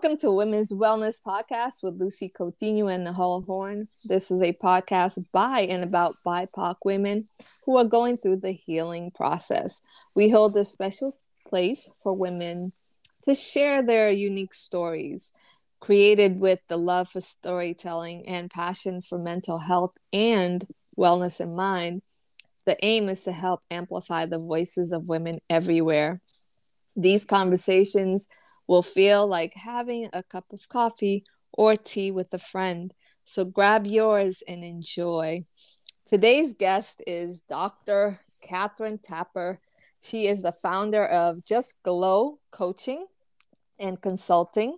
Welcome to Women's Wellness Podcast with Lucy Coutinho and Nicole Horn. This is a podcast by and about BIPOC women who are going through the healing process. We hold this special place for women to share their unique stories, created with the love for storytelling and passion for mental health and wellness in mind. The aim is to help amplify the voices of women everywhere. These conversations will feel like having a cup of coffee or tea with a friend. So grab yours and enjoy. Today's guest is Dr. Catherine Tapper. She is the founder of Just Glow Coaching and Consulting,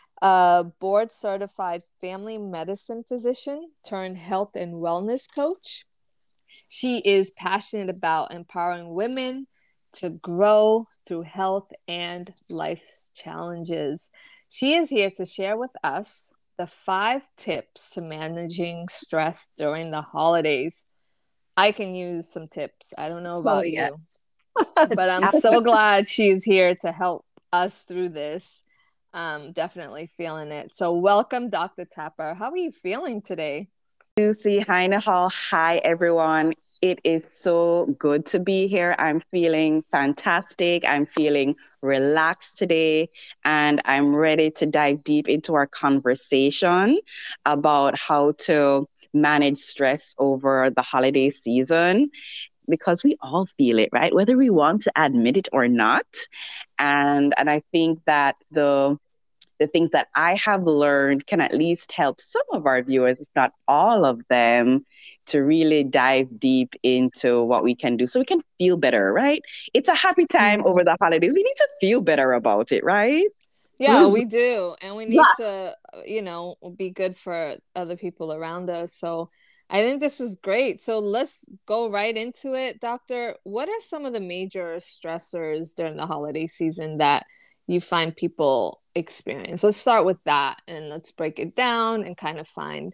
a board certified family medicine physician turned health and wellness coach. She is passionate about empowering women to grow through health and life's challenges. She is here to share with us the 5 tips to managing stress during the holidays. I can use some tips. I don't know about you, but I'm so glad she is here to help us through this. Definitely feeling it. So welcome, Dr. Tapper. How are you feeling today? Lucy, hi Nahal, hi everyone. It is so good to be here. I'm feeling fantastic. I'm feeling relaxed today, and I'm ready to dive deep into our conversation about how to manage stress over the holiday season because we all feel it, right? Whether we want to admit it or not. And I think that the things that I have learned can at least help some of our viewers, if not all of them, to really dive deep into what we can do so we can feel better, right? It's a happy time over the holidays. We need to feel better about it, right? Yeah, we do. And we need to, be good for other people around us. So I think this is great. So let's go right into it, Doctor. What are some of the major stressors during the holiday season that you find people experience? Let's start with that and let's break it down and kind of find,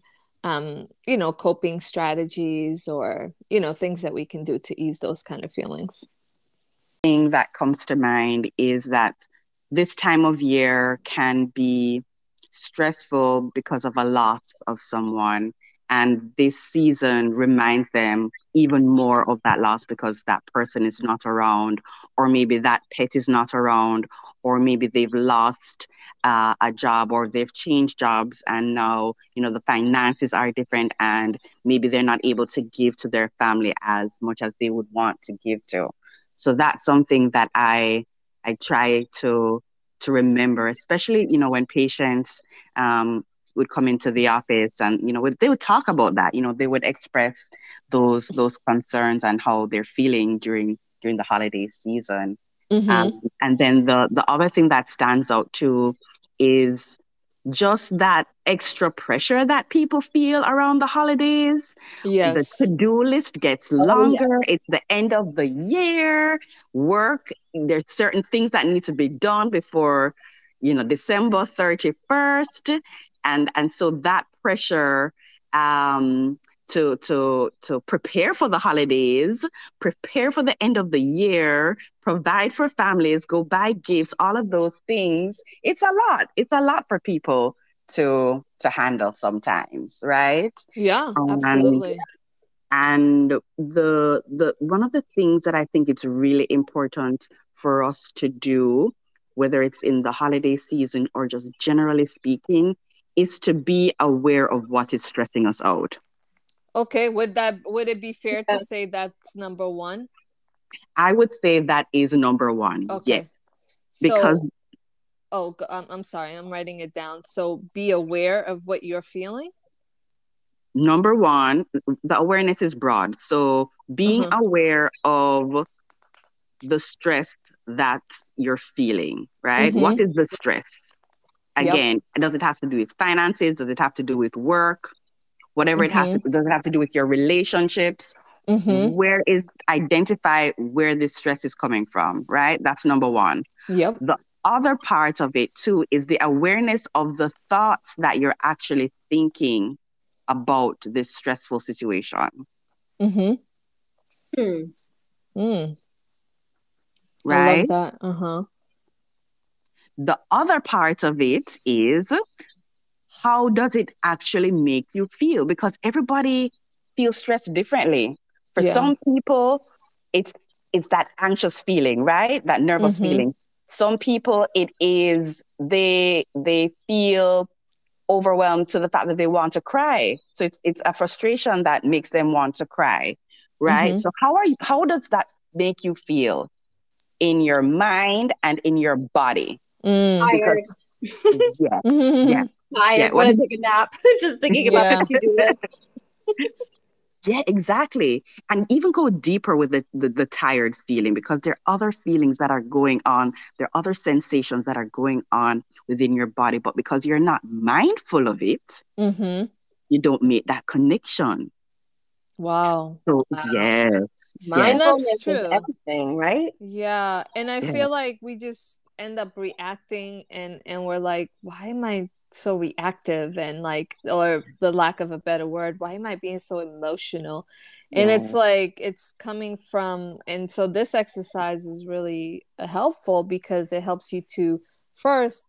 coping strategies or, things that we can do to ease those kind of feelings. Thing that comes to mind is that this time of year can be stressful because of a loss of someone. And this season reminds them even more of that loss because that person is not around, or maybe that pet is not around, or maybe they've lost a job or they've changed jobs and now, the finances are different and maybe they're not able to give to their family as much as they would want to give to. So that's something that I try to remember, especially when patients would come into the office and they would talk about that. They would express those concerns and how they're feeling during the holiday season. Mm-hmm. And then the other thing that stands out too is just that extra pressure that people feel around the holidays. The Yes. to-do list gets longer. It's the end of the year. Work, there's certain things that need to be done before, December 31st. And so that pressure to prepare for the holidays, prepare for the end of the year, provide for families, go buy gifts, all of those things. It's a lot. It's a lot for people to handle sometimes, right? Yeah, And absolutely. and the one of the things that I think it's really important for us to do, whether it's in the holiday season or just generally speaking, is to be aware of what is stressing us out. Okay, would it be fair to say that's number one? I would say that is number one, Okay. yes, because So, I'm sorry, I'm writing it down. So be aware of what you're feeling. number one, the awareness is broad. So being Uh-huh. aware of the stress that you're feeling, right? What Mm-hmm. is the stress? Yep. Again, does it have to do with finances? Does it have to do with work? Whatever it has to, Mm-hmm. does it have to do with your relationships? Mm-hmm. Identify where this stress is coming from, right? That's number one. Yep. The other part of it too is the awareness of the thoughts that you're actually thinking about this stressful situation, Mm-hmm. Mm. I love right? that. Uh-huh. The other part of it is, how does it actually make you feel? Because everybody feels stressed differently. For Yeah. some people, it's it's that anxious feeling, right? That nervous Mm-hmm. feeling. Some people, it is they feel overwhelmed to the fact that they want to cry. So it's a frustration that makes them want to cry, right? Mm-hmm. So how does that make you feel in your mind and in your body? Mm. Because Tired. yeah, yeah, Mm-hmm. yeah. Tired. What Want to did, take a nap. Just thinking about the Yeah. to-do list. yeah, exactly. And even go deeper with the tired feeling, because there are other feelings that are going on. There are other sensations that are going on within your body, but because you're not mindful of it, Mm-hmm. you don't make that connection. Wow. So Wow. yes, And yes, that's Mindfulness is true. everything, right? Yeah. And I yes. feel like we just end up reacting and we're like, why am I so reactive? And like, or the lack of a better word, why am I being so emotional? And it's Yeah. like it's coming from, and so this exercise is really helpful because it helps you to first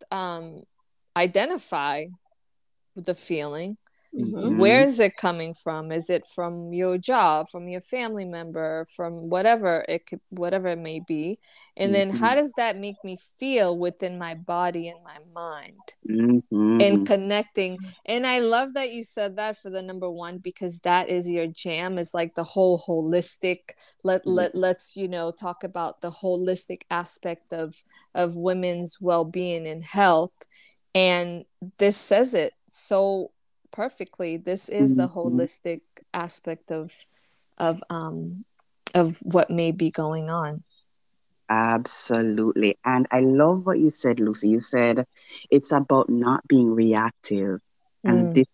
identify the feeling. Mm-hmm. Where Mm-hmm. is it coming from? Is it from your job, from your family member, from whatever it may be? And then Mm-hmm. how does that make me feel within my body and my mind? And Mm-hmm. connecting. And I love that you said that for the number one, because that is your jam, is like the whole holistic, let's talk about the holistic aspect of women's well-being and health. And this says it so perfectly. This is the Mm-hmm. holistic aspect of um of what may be going on. Absolutely. And I love what you said, Lucy. You said it's about not being reactive. And Mm.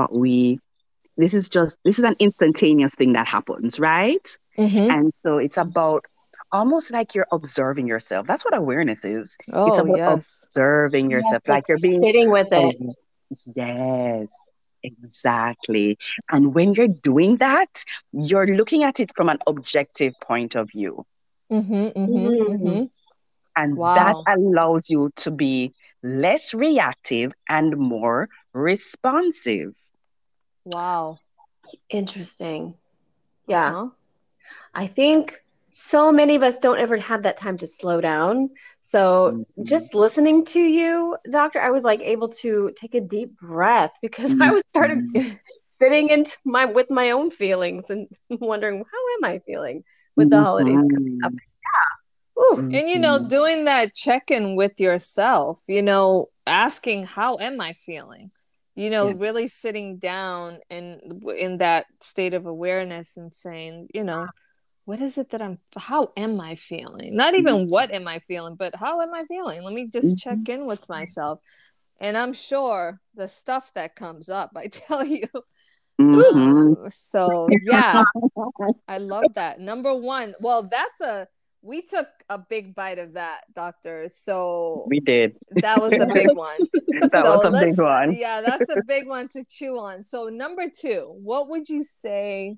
this is an instantaneous thing that happens, right? Mm-hmm. And so it's about almost like you're observing yourself. That's what awareness is. It's Oh about yes. observing Yes, yourself, like like you're being, sitting with it. oh, yes, exactly. And when you're doing that, you're looking at it from an objective point of view. Mm-hmm. Mm-hmm. Mm. Mm-hmm. And that Wow. allows you to be less reactive and more responsive. Wow. Interesting. Yeah. Uh-huh. I think so many of us don't ever have that time to slow down. So Mhm, just listening to you, doctor, I was like able to take a deep breath because I was started mhm, sitting into my with my own feelings and wondering how am I feeling with the holidays coming up. mhm, Ooh. And mhm. doing that check-in with yourself, asking how am I feeling? Yeah. Really sitting down and in that state of awareness and saying, what is it that how am I feeling? Not even Mhm, what am I feeling, but how am I feeling? Let me just mhm, check in with myself. And I'm sure the stuff that comes up, I tell you. mhm. So yeah, I love that. Number one, well, we took a big bite of that, doctor. So We did. that was a big one. That was So a big one. yeah, that's a big one to chew on. So number two, what would you say,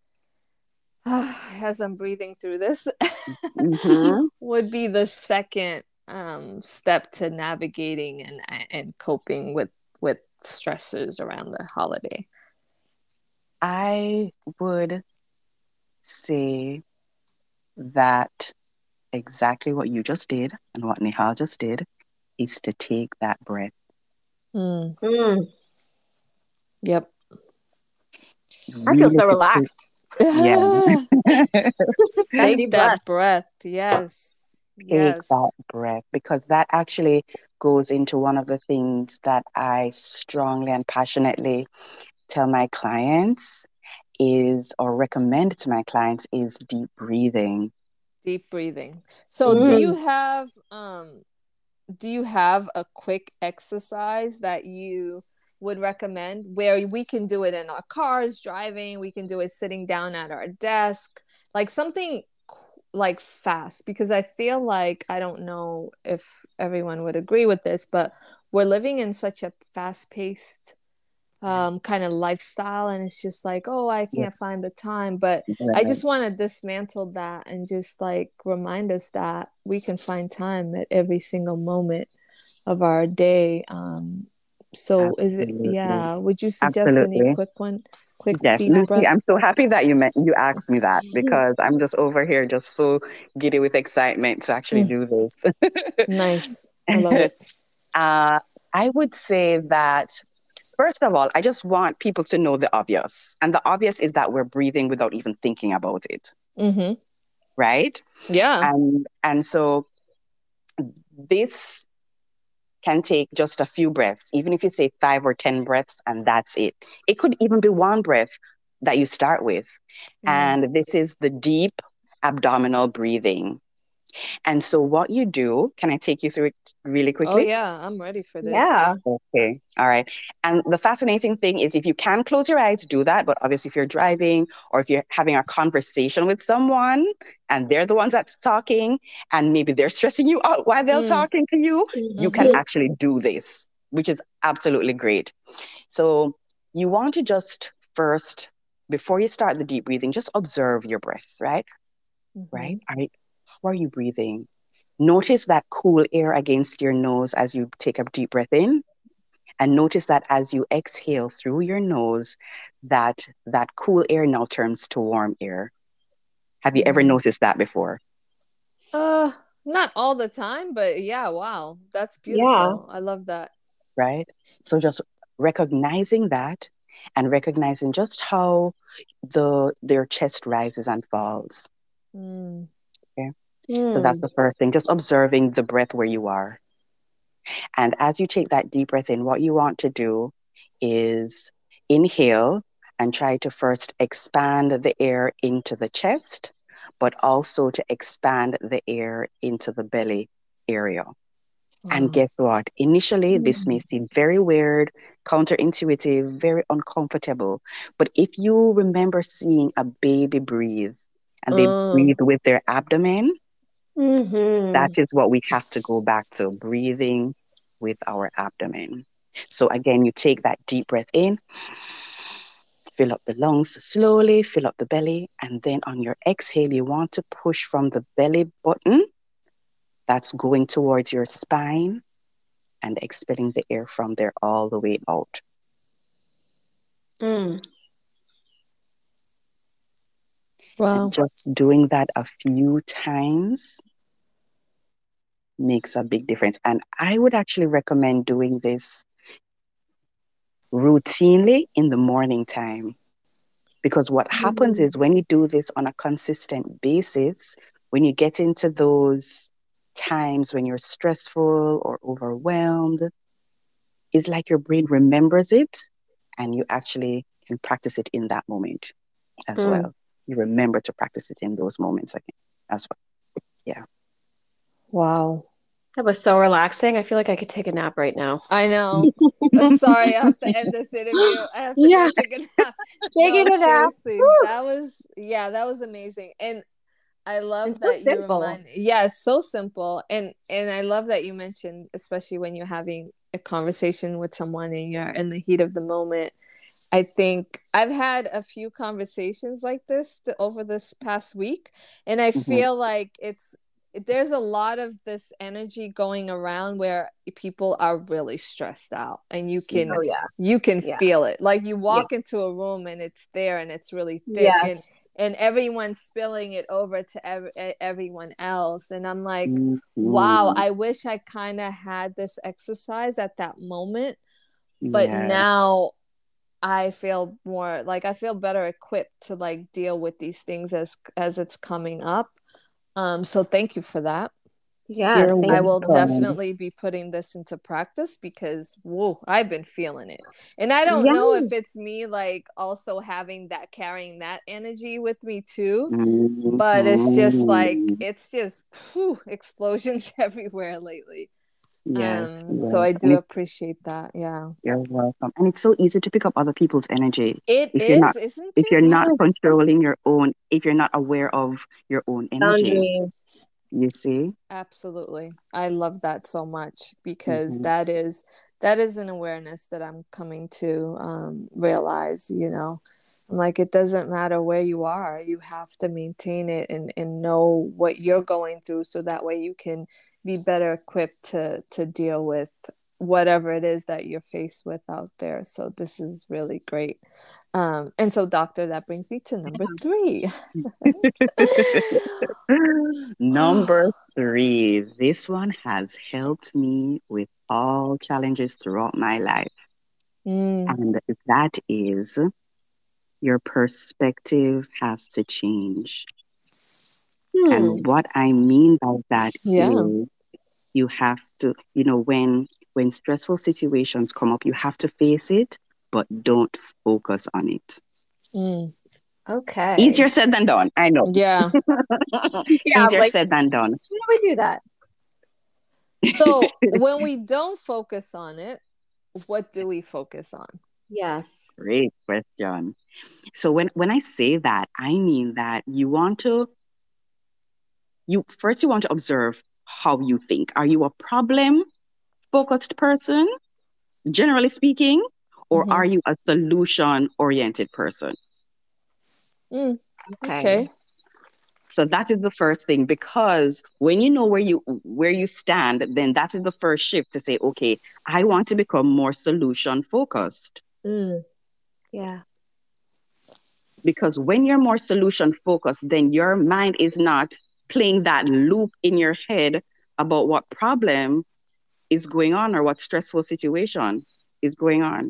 as I'm breathing through this, Mhm. would be the second step to navigating and coping with stressors around the holiday? I would say that exactly what you just did and what Nihal just did is to take that breath. Mm, Mm. yep. I feel Really so to take, relaxed. yeah, That Take deep breath. that breath. Yes. take that Yes. breath, because that actually goes into one of the things that I strongly and passionately tell my clients is, or recommend to my clients, is deep breathing. Deep breathing. So Mm. do you have a quick exercise that you would recommend where we can do it in our cars driving, we can do it sitting down at our desk, like something like fast, because I feel like, I don't know if everyone would agree with this, but we're living in such a fast-paced Yeah, kind of lifestyle, and it's just like, oh, I yeah, can't find the time. But I right. just want to dismantle that and just like remind us that we can find time at every single moment. of our day. So is it, Absolutely. yeah, would you suggest any Absolutely. quick Yes, deep Lucy, breath? I'm so happy that you asked me that because I'm just over here just so giddy with excitement to actually Mm, do this. nice. I love it. Uh, I would say that, first of all, I just want people to know the obvious. And the obvious is that we're breathing without even thinking about it, Mm-hmm. right? Yeah. And so this can take just a few breaths, even if you say 5 or 10 breaths, and that's it. It could even be one breath that you start with. Mm. And this is the deep abdominal breathing. And so, what you do, can I take you through it really Oh quickly? yeah, I'm ready for this. Yeah. Okay. All right. And the fascinating thing is if you can close your eyes, do that. But obviously, if you're driving or if you're having a conversation with someone and they're the ones that's talking and maybe they're stressing you out while they're Mm. talking to you, you can Mm-hmm. actually do this, which is absolutely great. So you want to just first, before you start the deep breathing, just observe your breath, right? Mm-hmm. Right? All right. How are you breathing? Notice that cool air against your nose as you take a deep breath in. And notice that as you exhale through your nose, that cool air now turns to warm air. Have you ever Mm-hmm. noticed that before? Uh, not all the time, but yeah, wow. That's Yeah. beautiful. I love that. Right? So just recognizing that and recognizing just how their chest rises and falls. Mm. Okay. So that's Mm. the first thing, just observing the breath where you are. And as you take that deep breath in, what you want to do is inhale and try to first expand the air into the chest, but also to expand the air into the belly area. And Wow. guess what? Initially, this may Mm. seem very weird, counterintuitive, very uncomfortable. But if you remember seeing a baby breathe and they Mm. breathe with their abdomen, that Mm-hmm. is what we have to go back to, breathing with our abdomen. So again, you take that deep breath in, fill up the lungs slowly, fill up the belly, and then on your exhale, you want to push from the belly button that's going towards your spine and expelling the air from there all the way out. Mm. And Wow. just doing that a few times makes a big difference. And I would actually recommend doing this routinely in the morning time. Because what happens Mm. is when you do this on a consistent basis, when you get into those times when you're stressful or overwhelmed, it's like your brain remembers it and you actually can practice it in that moment as Mm. well. You remember to practice it in those moments again as well. Yeah. Wow. That was so relaxing. I feel like I could take a nap right now. I know. Sorry, I have to end this interview. I have to go Yeah, take a nap. No, taking a nap. seriously. Woo. That was, yeah, that was amazing. And I It's love so that you simple. remind, yeah, it's so simple. And I love that you mentioned, especially when you're having a conversation with someone and you're in the heat of the moment. I think I've had a few conversations like this over this past week, and I Mm-hmm. feel like there's a lot of this energy going around where people are really stressed out, and Yeah. Oh yeah, you can yeah, feel it. Like you yeah. walk into a room and it's there and it's really thick, Yes. and everyone's spilling it over to everyone else, and I'm like, wow, Mm-hmm. I wish I kind of had this exercise at that moment, but Yeah. now I feel more like I feel better equipped to like deal with these things as it's coming up. So thank you for that. Yes. You're Thank I you will so much. welcome. definitely be putting this into practice because whoa, I've been feeling it. And I don't know Yeah. if it's me like also having that carrying that energy with me too, but Mm-hmm. it's just whew, explosions everywhere lately. Yes, So yes. I do And appreciate that. Yeah. you're welcome. And it's so easy to pick up other people's energy It if you're is, not isn't if you're it? not Yes. controlling your own, if you're not aware of your own energy. Boundaries. You see? Absolutely. I love that so much because Mm-hmm. that is an awareness that I'm coming to realize, I'm like, it doesn't matter where you are. You have to maintain it and know what you're going through so that way you can be better equipped to deal with whatever it is that you're faced with out there. So this is really great. And so, doctor, that brings me to number 3. Number 3. This one has helped me with all challenges throughout my life. And that is your perspective has to change. And what I mean by that is you have to, when stressful situations come up, you have to face it, but don't focus on it. Okay. Easier said than done. I know. Yeah. Easier said than done. How do we do that? So when we don't focus on it, what do we focus on? Yes. Great question. So when I say that, I mean that you want to observe how you think. Are you a problem focused person, generally speaking, or are you a solution oriented person? Okay. So that is the first thing, because when you know where you stand, then that is the first shift to say, okay, I want to become more solution focused. Yeah. Because when you're more solution focused, then your mind is not playing that loop in your head about what problem is going on or what stressful situation is going on.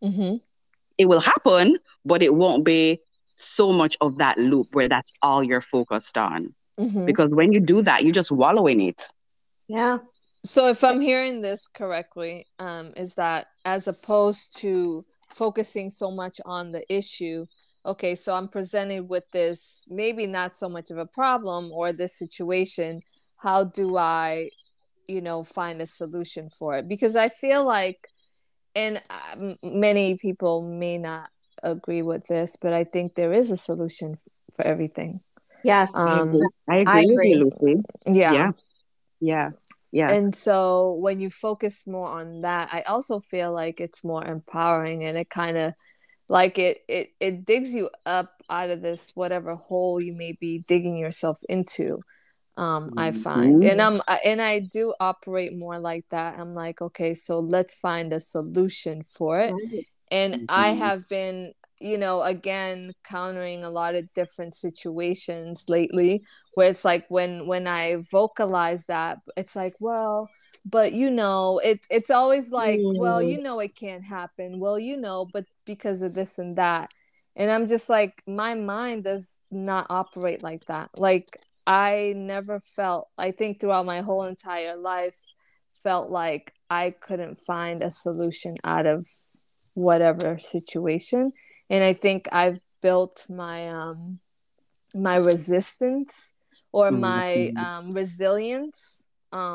It will happen, but it won't be so much of that loop where that's all you're focused on. Because when you do that, you just wallow in it. Yeah. So if I'm hearing this correctly, is that as opposed to focusing so much on the issue, okay, so I'm presented with this, maybe not so much of a problem or this situation, how do I, find a solution for it? Because I feel like, and many people may not agree with this, but I think there is a solution for everything. Yeah. I agree with you, Lucy. Yeah. And so when you focus more on that, I also feel like it's more empowering, and it kind of like it digs you up out of this whatever hole you may be digging yourself into. I find, and I do operate more like that. I'm like, okay, so let's find a solution for it. And I have been, again, countering a lot of different situations lately where it's like when I vocalize that, it's like, well, but it's always like, well, it can't happen. Well, but because of this and that. And I'm just like, my mind does not operate like that. Like, I never felt, I think throughout my whole entire life, felt like I couldn't find a solution out of whatever situation. And I think I've built my my resistance or my resilience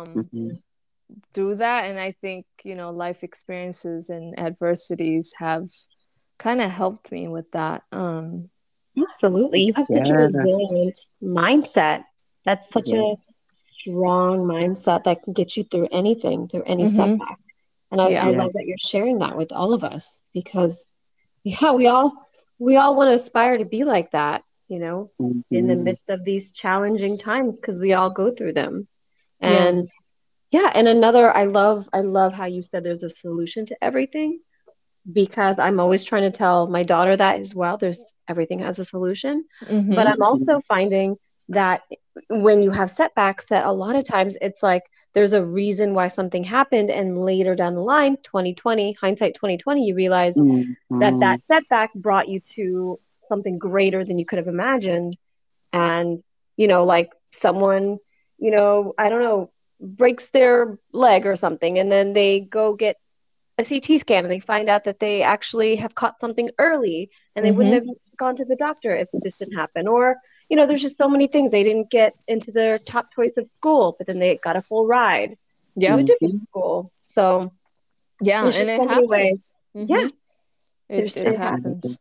through that. And I think, life experiences and adversities have kind of helped me with that. Absolutely. You have such a resilient mindset. That's such a strong mindset that can get you through anything, through any setback. And I love that you're sharing that with all of us, because we all want to aspire to be like that, in the midst of these challenging times, because we all go through them. And and I love how you said there's a solution to everything, because I'm always trying to tell my daughter that as well. Everything has a solution. But I'm also finding that when you have setbacks, that a lot of times it's like there's a reason why something happened, and later down the line, hindsight 2020, you realize that setback brought you to something greater than you could have imagined. And like someone, I don't know, breaks their leg or something, and then they go get a CT scan and they find out that they actually have caught something early, and they wouldn't have gone to the doctor if this didn't happen. Or, there's just so many things. They didn't get into their top choice of school, but then they got a full ride to a different school. So and it happens. It happens.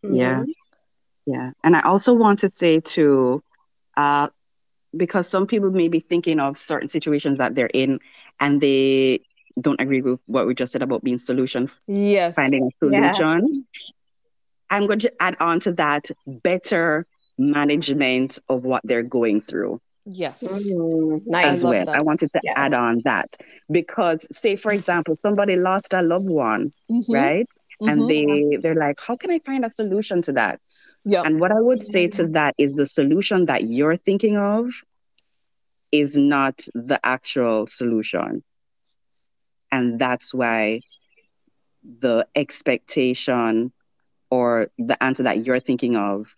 Yeah. And I also want to say too, because some people may be thinking of certain situations that they're in and they don't agree with what we just said about being finding a solution. I'm going to add on to that better management of what they're going through. Yes. Nice. As well. I wanted to Yeah. add on that because, say, for example, somebody lost a loved one, right? And they're like, how can I find a solution to that? Yep. And what I would say to that is the solution that you're thinking of is not the actual solution. And that's why the expectation or the answer that you're thinking of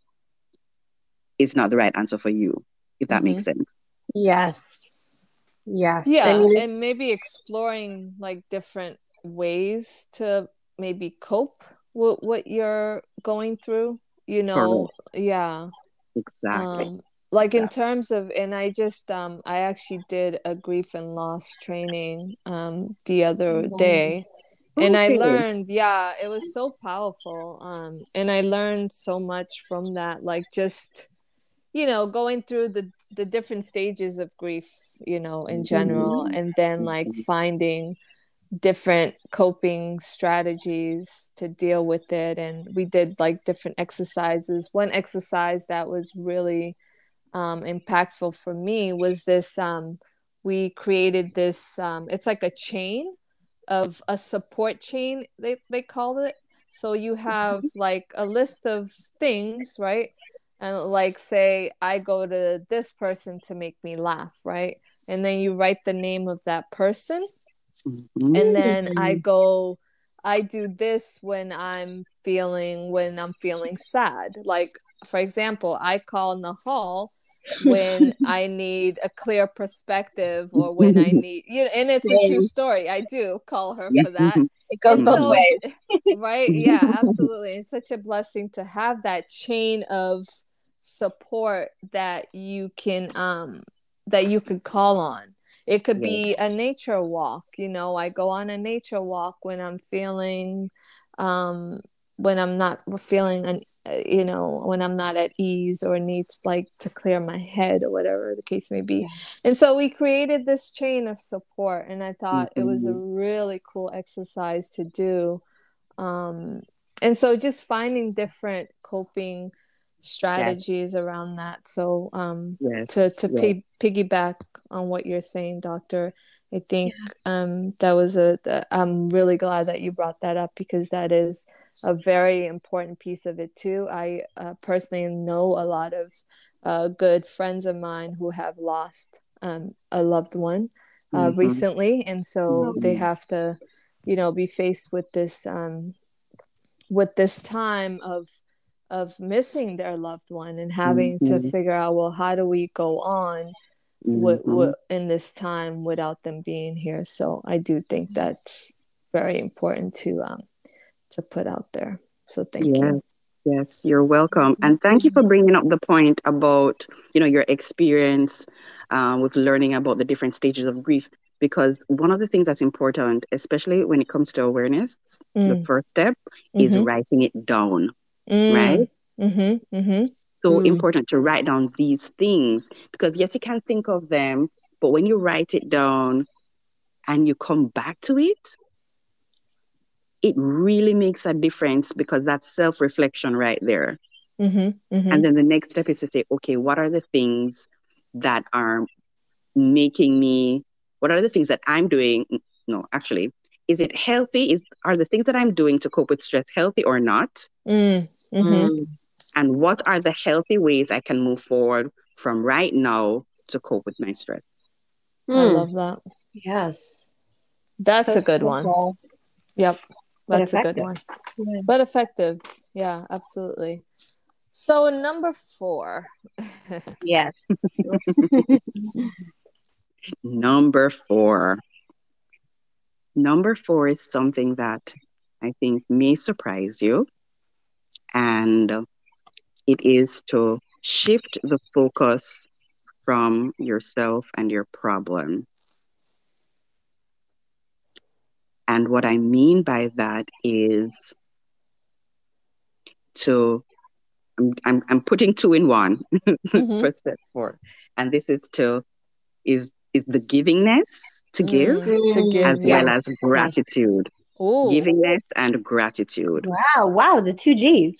is not the right answer for you, if that makes sense. Yes. Yes. Yeah. I mean, and maybe exploring like different ways to maybe cope with what you're going through, you know. Correct. Yeah. Exactly. Like in terms of, and I just I actually did a grief and loss training the other day, and I Okay. learned, yeah, it was so powerful, and I learned so much from that, like just, you know, going through the different stages of grief, you know, in general, and then like finding different coping strategies to deal with it. And we did like different exercises. One exercise that was really impactful for me was this, we created this, it's like a chain of a support chain, they call it. So you have like a list of things, right? And like, say I go to this person to make me laugh, right? And then you write the name of that person. And then I do this when I'm feeling sad. Like, for example, I call Nahal when I need a clear perspective, or when I need, you know, and it's a true story. I do call her for that. It goes And both so, ways. right? Yeah, absolutely. It's such a blessing to have that chain of support that you can call on. It could be a nature walk. You know, I go on a nature walk when I'm feeling, when I'm not feeling, you know, when I'm not at ease or needs like to clear my head or whatever the case may be. And so we created this chain of support, and I thought it was a really cool exercise to do. And so just finding different coping strategies around that. So to piggyback on what you're saying, Doctor, I think that was I'm really glad that you brought that up, because that is a very important piece of it too. I personally know a lot of good friends of mine who have lost a loved one recently, and so they have to, you know, be faced with this time of missing their loved one, and having to figure out, well, how do we go on in this time without them being here. So I do think that's very important to put out there. So thank you. Yes, you're welcome. And thank you for bringing up the point about, you know, your experience with learning about the different stages of grief. Because one of the things that's important, especially when it comes to awareness, the first step is writing it down, right? So important to write down these things, because yes, you can think of them, but when you write it down and you come back to it, it really makes a difference, because that's self-reflection right there. And then the next step is to say, okay, what are the things that are making me, what are the things that I'm doing? No, actually, is it healthy? Are the things that I'm doing to cope with stress healthy or not? And what are the healthy ways I can move forward from right now to cope with my stress? I love that. Yes. That's a good one. Yep. That's a good one. Yeah. But effective. Yeah, absolutely. So number 4. Yes. Number 4. Number 4 is something that I think may surprise you. And it is to shift the focus from yourself and your problem. And what I mean by that is I'm putting 2 in 1 for step 4. And this is the givingness, to give, as well as gratitude. Ooh. Givingness and gratitude. Wow, the 2 G's.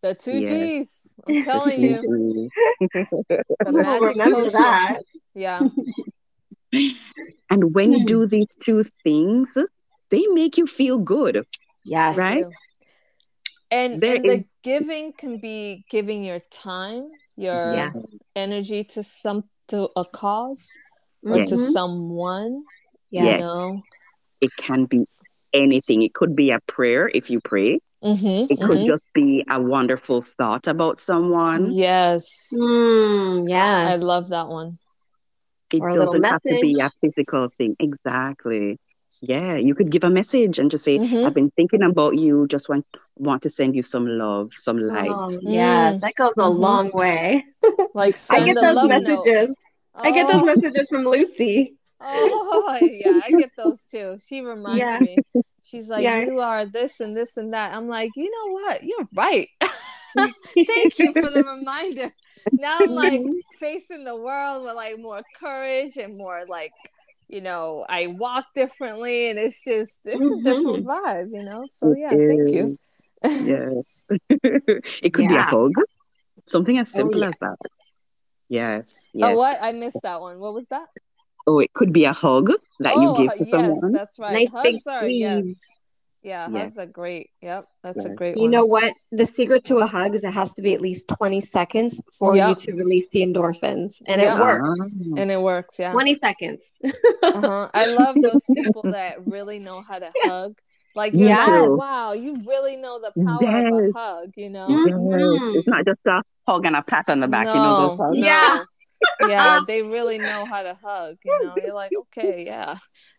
The two Yes. G's. I'm telling you. The We'll magic remember potion. that. Yeah. And when you do these two things, they make you feel good, Yes. right? And There the is, giving can be giving your time, your Yes. energy to a cause or Yes. to someone. Yes. You know. It can be anything. It could be a prayer if you pray. It could just be a wonderful thought about someone. Yes. I Yes. love that one. It Or a little doesn't have to be message. a physical thing. Exactly. Yeah, you could give a message and just say, I've been thinking about you, just want to send you some love, some light. Oh, yeah. That goes a long way. Like I get send a those love note. messages. I get those messages from Lucy. Oh, yeah, I get those too. She reminds me. She's like, Yeah. you are this and this and that. I'm like, you know what? You're right. Thank you for the reminder. Now I'm like facing the world with like more courage and more like, you know, I walk differently and it's a different vibe, you know? So yeah, thank you. Yeah. It could be a hug. Something as simple as that. Yes. Oh, what? I missed that one. What was that? Oh, it could be a hug that you give to yes, someone. that's right. Nice big Hugs are, squeeze. yes. Yeah, hugs are great. Yep, that's a great You one. know what? The secret to a hug is it has to be at least 20 seconds for you to release the endorphins. And it works. And it works, yeah. 20 seconds. I love those people that really know how to hug. Like, you're like, wow, you really know the power of a hug, you know? Yes. It's not just a hug and a pat on the back, you know, those hugs. No. Yeah, they really know how to hug, you know? You're like, okay, yeah.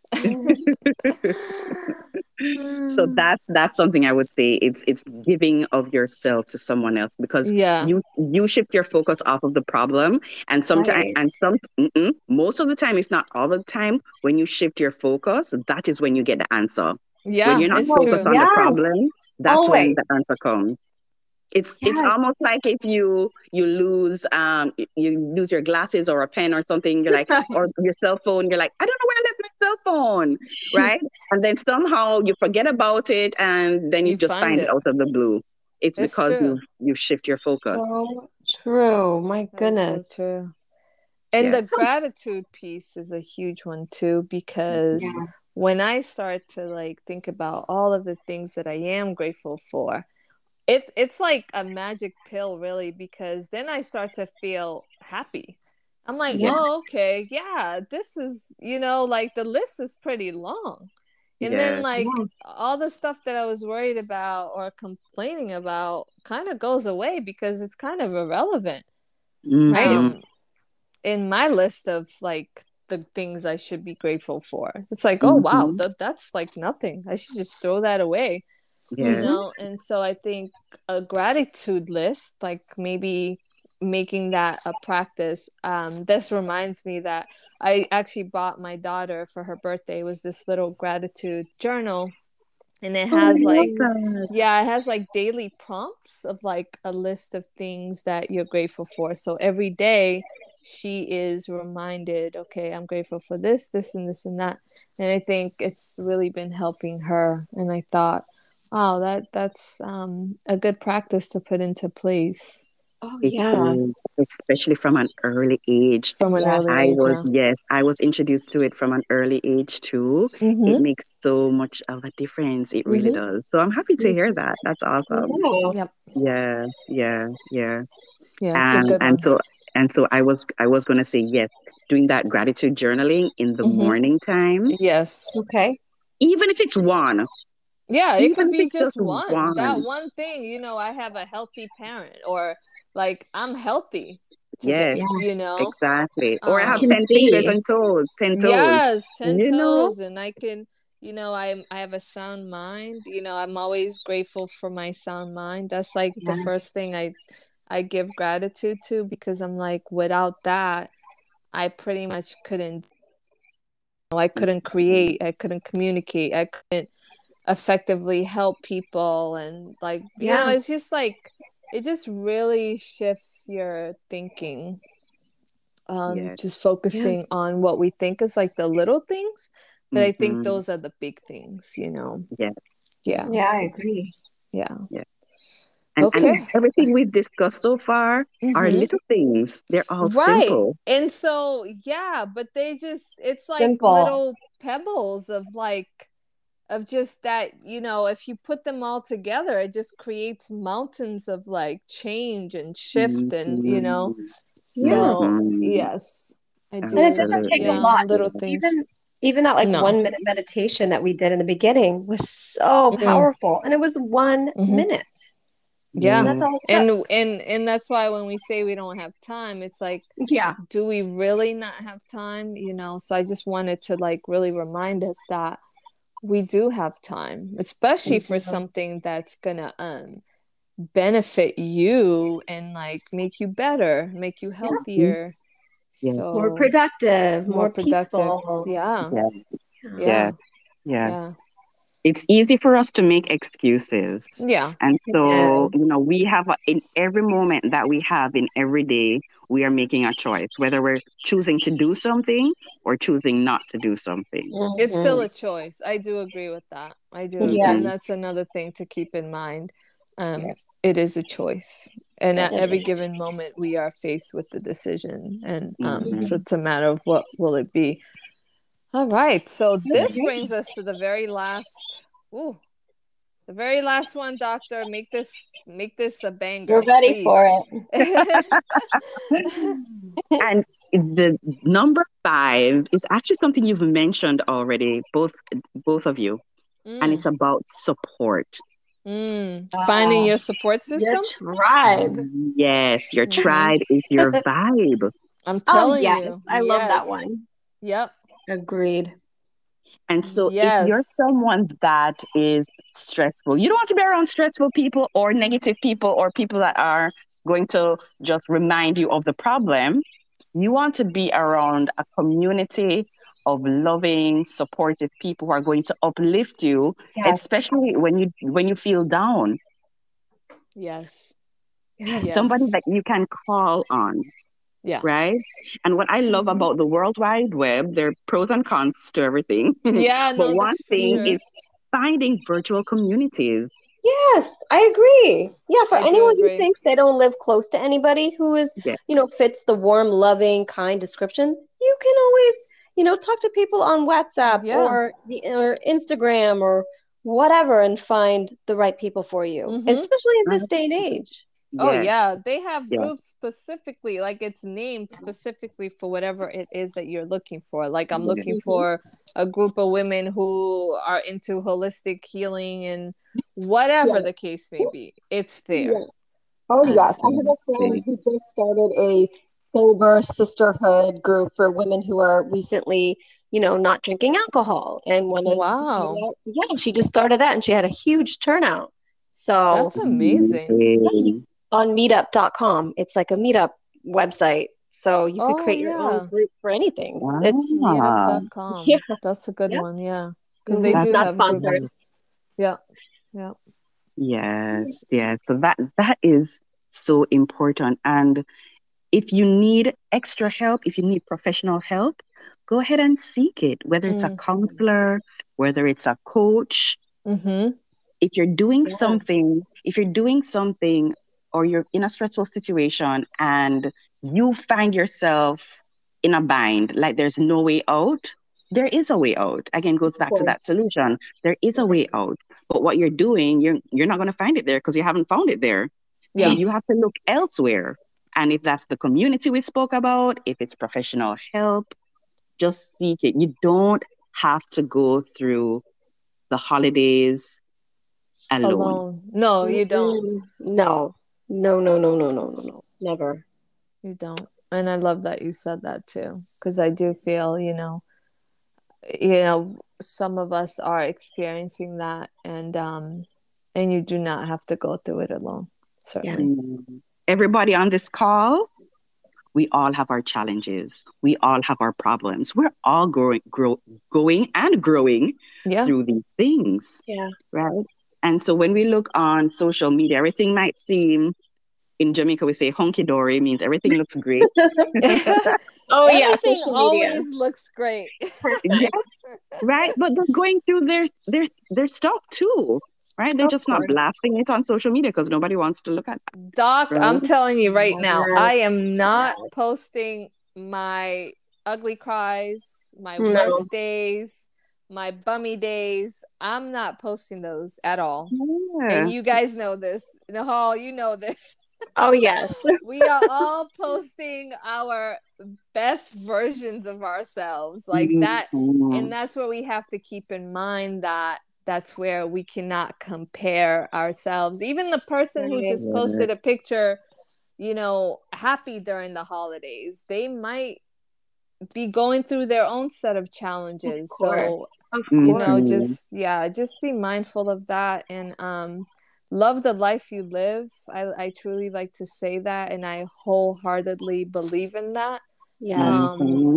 So that's something I would say. It's giving of yourself to someone else, because you shift your focus off of the problem, and sometimes most of the time, if not all the time, when you shift your focus, that is when you get the answer. Yeah, when you're not focused on the problem, that's when the answer comes. It's almost like if you lose your glasses or a pen or something, you're like, or your cell phone, you're like, I don't know where I left my cell phone, right? And then somehow you forget about it, and then you just find it out of the blue. It's because you shift your focus. So true. My goodness. So true. And the gratitude piece is a huge one too, because when I start to like think about all of the things that I am grateful for, it's like a magic pill, really, because then I start to feel happy. I'm like, oh, okay, yeah, this is, you know, like the list is pretty long. And then like all the stuff that I was worried about or complaining about kind of goes away because it's kind of irrelevant. Right? In my list of like the things I should be grateful for. It's like, oh wow, that's like nothing. I should just throw that away. You know, and so I think a gratitude list, like maybe making that a practice. This reminds me that I actually bought my daughter for her birthday was this little gratitude journal, and it has it has like daily prompts of like a list of things that you're grateful for. So every day she is reminded, okay, I'm grateful for this, this, and this, and that. And I think it's really been helping her. And I thought, wow, that's a good practice to put into place. Oh, yeah. Especially from an early age. I was introduced to it from an early age too. It makes so much of a difference. It really does. So I'm happy to hear that. That's awesome. Yeah. And so I was going to say, yes, doing that gratitude journaling in the morning time. Yes. Okay. Even if it's one. Yeah, it could be just one. That one thing, you know, I have a healthy parent, or like I'm healthy today, you know. Exactly. Or I have 10 fingers and toes, 10 toes. Yes, 10 toes. And I can, you know, I have a sound mind. You know, I'm always grateful for my sound mind. That's like the first thing I give gratitude to, because I'm like, without that, I pretty much couldn't create, I couldn't communicate, I couldn't effectively help people. And like, you know, it's just like, it just really shifts your thinking. Just focusing on what we think is like the little things, but I think those are the big things, you know. Yeah, I agree. Yeah. And everything we've discussed so far are little things. They're all simple. And so, but it's like simple. little pebbles of just that, if you put them all together, it just creates mountains of like change and shift and, so yes, I do. And it doesn't take a lot. Little things. Even that 1 minute meditation that we did in the beginning was so powerful. And it was 1 minute. Yeah. And that's all it took. And that's why when we say we don't have time, it's like, do we really not have time? So I just wanted to like really remind us that we do have time, especially for something that's gonna benefit you and like make you better, make you healthier. So more productive, more peaceful. Yeah. It's easy for us to make excuses. And so, we have in every moment that we have in every day, we are making a choice, whether we're choosing to do something or choosing not to do something. It's still a choice. I do agree with that. I do. And that's another thing to keep in mind. It is a choice. And at every given moment, we are faced with the decision. And so it's a matter of what will it be. All right, so this brings us to the very last one, Doctor. Make this a banger. You're ready for it. And the number 5 is actually something you've mentioned already, both of you, and it's about support. Finding your support system. Your tribe. Yes, your tribe is your vibe. I'm telling you, I love that one. Yep. Agreed. And so if you're someone that is stressful, you don't want to be around stressful people or negative people or people that are going to just remind you of the problem. You want to be around a community of loving, supportive people who are going to uplift you, especially when you feel down. Yes. Somebody that you can call on. Yeah. Right. And what I love about the World Wide Web, there are pros and cons to everything. But one thing is finding virtual communities. Yes, I agree. Yeah, for anyone who thinks they don't live close to anybody who is, fits the warm, loving, kind description, you can always, talk to people on WhatsApp or Instagram or whatever and find the right people for you, especially in this day and age. Oh yeah, they have groups specifically, like it's named specifically for whatever it is that you're looking for. Like I'm looking for a group of women who are into holistic healing and whatever the case may be. It's there. Oh yes, I have a friend who just started a sober sisterhood group for women who are recently, not drinking alcohol and want to. She just started that and she had a huge turnout. So that's amazing. On meetup.com. It's like a meetup website. So you could create your own group for anything. Wow. Meetup.com. That's a good one. Yeah. Because they do have groups. Yeah. Yes. So that is so important. And if you need extra help, if you need professional help, go ahead and seek it, whether it's a counselor, whether it's a coach. If you're doing something, or you're in a stressful situation and you find yourself in a bind, like there's no way out, there is a way out. Again, goes back to that solution. There is a way out. But what you're doing, you're not going to find it there because you haven't found it there. So you have to look elsewhere. And if that's the community we spoke about, if it's professional help, just seek it. You don't have to go through the holidays alone. No, you don't. No, never. You don't. And I love that you said that too, because I do feel, some of us are experiencing that, and you do not have to go through it alone. Certainly. Everybody on this call, we all have our challenges. We all have our problems. We're all going and growing through these things. Yeah. Right. And so when we look on social media, everything might seem, in Jamaica we say hunky-dory, means everything looks great. Everything always looks great. Right? But they're going through their stuff too. right? They're Of just not course. blasting it on social media because nobody wants to look at that, Doc, I'm right? telling you right now, Yes, I am not yes. posting my ugly cries, my No. worst days, my bummy days. I'm not posting those at all. And Yeah. you guys know this. Nahal, you know this. Oh, yes. We are all posting our best versions of ourselves like that. And Mhm. that's where we have to keep in mind that that's where we cannot compare ourselves. Even the person who Right. just posted a picture, happy during the holidays, they might be going through their own set of Of challenges. course. So, Of course. Mhm. just be mindful of that, and love the life you live. I truly like to say that, and I wholeheartedly believe in that. Yes.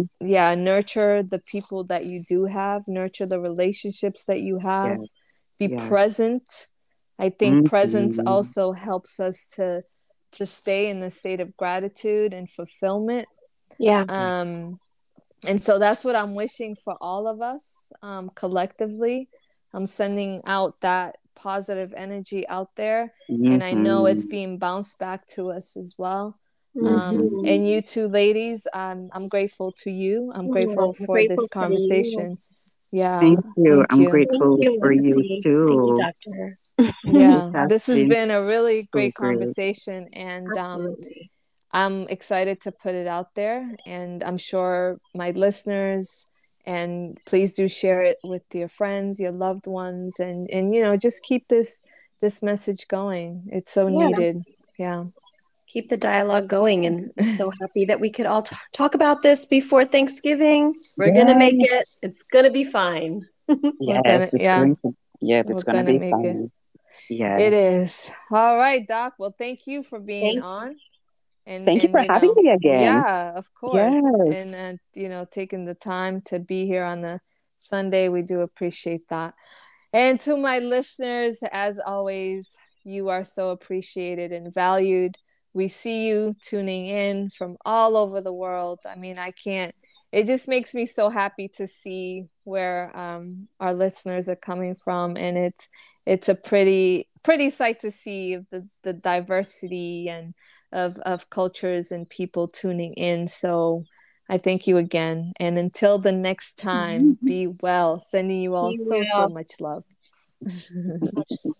Nurture the people that you do have, nurture the relationships that you have, Yes, be yes. present. I think presence Mhm. also helps us to stay in the state of gratitude and fulfillment. Yeah. um and so that's what I'm wishing for all of us, collectively. I'm sending out that positive energy out there, and I know it's Mhm. being bounced back to us as well. Mhm. And Mm-hmm. you two ladies, I'm grateful to you. I'm Oh, grateful I'm for grateful this for you. conversation. Yeah, Thank you. thank I'm you. Thank grateful you, for you Lucy. Thank you, too. Doctor. It Yeah, has this has been been a really so great great. conversation, and Absolutely. I'm excited to put it out there, and I'm sure my listeners, and please do share it with your friends, your loved ones, and just keep this message going. It's so Yeah. needed. Yeah. Keep the dialogue going. And I'm so happy that we could all talk about this before Thanksgiving. We're going to make Yes, it. It's going to be fine. We're yes, gonna it's yeah, going to, yes, it's we're gonna gonna be make it. fun. Yes. It is. All right, Doc. Well, thank you for being Thank on. And Thank you and for having me again. yeah, of course, Yes. and taking the time to be here on the Sunday, we do appreciate that. And to my listeners, as always, you are so appreciated and valued. We see you tuning in from all over the world. I mean, I can't, it just makes me so happy to see where our listeners are coming from. And it's a pretty sight to see the diversity and of cultures and people tuning in. So I thank you again. And until the next time, you. be well. Sending you all Be so, so well. much love.